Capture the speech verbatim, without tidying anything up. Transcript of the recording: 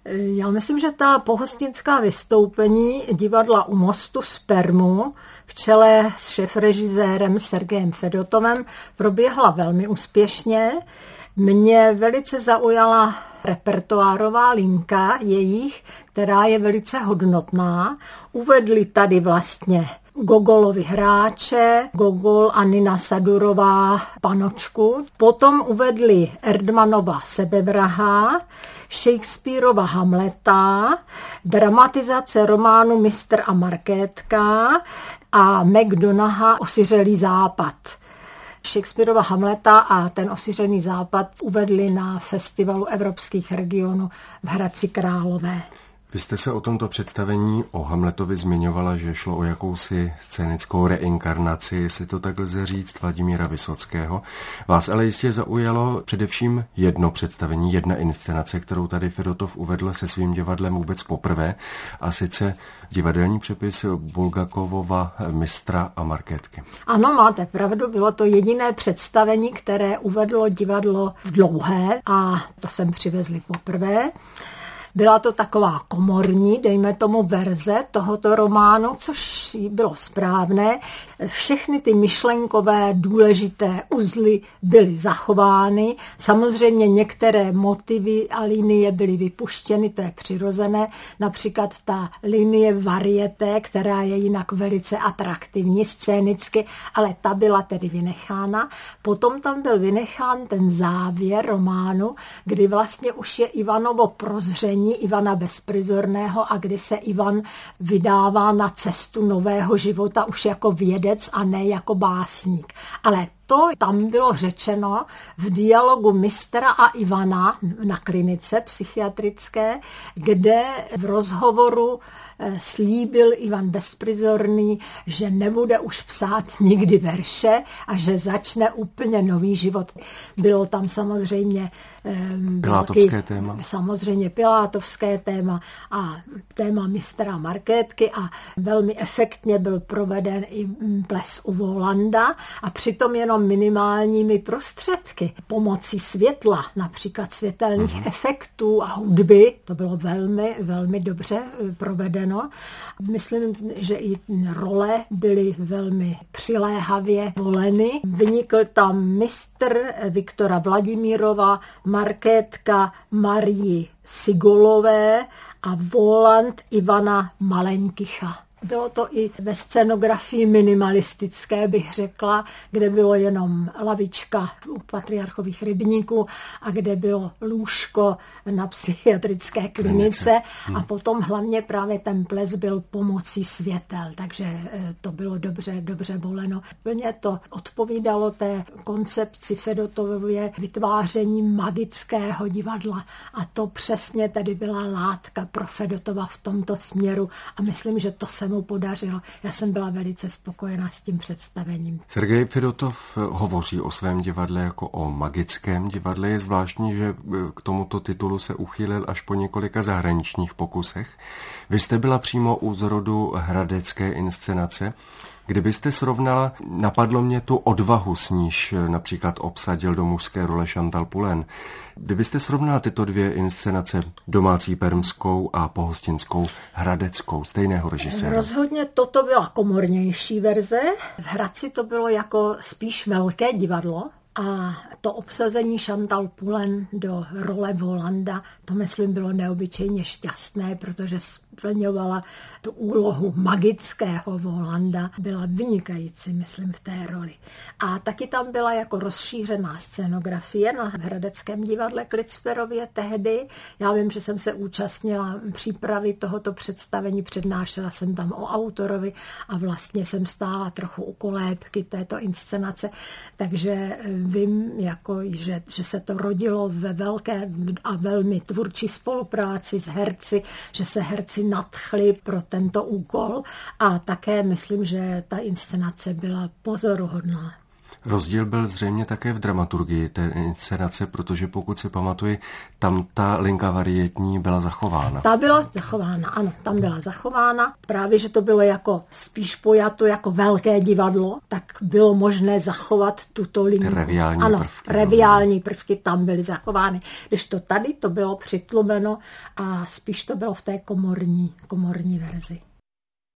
Já myslím, že ta pohostinská vystoupení divadla U mostu Spermu v čele s šéfrežisérem Sergejem Fedotovem proběhla velmi úspěšně. Mě velice zaujala repertoárová linka jejich, která je velice hodnotná. Uvedli tady vlastně Gogolovi hráče, Gogol a Nina Sadurová panočku. Potom uvedli Erdmanova Sebevraha, Shakespeareova Hamleta, dramatizace románu Mistr a Markétka a McDonaha Osiřelý západ. Shakespeareova Hamleta a ten Osiřený západ uvedli na Festivalu evropských regionů v Hradci Králové. Vy jste se o tomto představení o Hamletovi zmiňovala, že šlo o jakousi scénickou reinkarnaci, jestli to tak lze říct, Vladimíra Vysockého. Vás ale jistě zaujalo především jedno představení, jedna inscenace, kterou tady Fedotov uvedl se svým divadlem vůbec poprvé, a sice divadelní přepis Bulgakovova Mistra a Markétky. Ano, máte pravdu, bylo to jediné představení, které uvedlo divadlo v Dlouhé, a to sem přivezli poprvé. Byla to taková komorní, dejme tomu, verze tohoto románu, což bylo správné. Všechny ty myšlenkové důležité uzly byly zachovány. Samozřejmě některé motivy a linie byly vypuštěny, to je přirozené. Například ta linie varieté, která je jinak velice atraktivní scénicky, ale ta byla tedy vynechána. Potom tam byl vynechán ten závěr románu, kdy vlastně už je Ivanovo prozření Ivana Bezprizorného a kdy se Ivan vydává na cestu nového života už jako vědec a ne jako básník. Ale to tam bylo řečeno v dialogu mistra a Ivana na klinice psychiatrické, kde v rozhovoru slíbil Ivan Bezprizorný, že nebude už psát nikdy verše a že začne úplně nový život. Bylo tam samozřejmě Pilátovské velký, téma. Samozřejmě Pilátovské téma a téma mistra Markétky a velmi efektně byl proveden i ples u Volanda a přitom jenom minimálními prostředky pomocí světla, například světelných uh-huh. efektů a hudby. To bylo velmi, velmi dobře provedeno. Myslím, že i role byly velmi přiléhavě voleny. Vynikl tam mistr Viktora Vladimírova, Markétka Marii Sigolové a Voland Ivana Malenkycha. Bylo to i ve scenografii minimalistické, bych řekla, kde bylo jenom lavička u Patriarchových rybníků a kde bylo lůžko na psychiatrické klinice a potom hlavně právě ten ples byl pomocí světel, takže to bylo dobře, dobře voleno. Plně to odpovídalo té koncepci Fedotově vytváření magického divadla a to přesně tedy byla látka pro Fedotova v tomto směru a myslím, že to se mu podařilo. Já jsem byla velice spokojená s tím představením. Sergej Fedotov hovoří o svém divadle jako o magickém divadle. Je zvláštní, že k tomuto titulu se uchýlil až po několika zahraničních pokusech. Vy jste byla přímo u zrodu hradecké inscenace. Kdybyste srovnala, napadlo mě tu odvahu, s níž například obsadil do mužské role Chantal Poulain. Kdybyste srovnala tyto dvě inscenace, domácí permskou a pohostinskou hradeckou, stejného režiséra? Rozhodně toto byla komornější verze. V Hradci to bylo jako spíš velké divadlo. A to obsazení Chantal Poulain do role Volanda, to myslím bylo neobyčejně šťastné, protože splňovala tu úlohu magického Volanda. Byla vynikající, myslím, v té roli. A taky tam byla jako rozšířená scenografie na Hradeckém divadle Klitsperově tehdy. Já vím, že jsem se účastnila přípravy tohoto představení, přednášela jsem tam o autorovi a vlastně jsem stála trochu u kolébky této inscenace, takže vím, jako, že, že se to rodilo ve velké a velmi tvůrčí spolupráci s herci, že se herci nadchli pro tento úkol a také myslím, že ta inscenace byla pozoruhodná. Rozdíl byl zřejmě také v dramaturgii té inscenace, protože pokud si pamatuji, tam ta linka varietní byla zachována. Ta byla zachována, ano, tam byla zachována. Právě, že to bylo jako spíš pojato jako velké divadlo, tak bylo možné zachovat tuto linku. Ty reviální ano, prvky. reviální prvky tam byly zachovány. Když to tady, to bylo přitlumeno a spíš to bylo v té komorní, komorní verzi.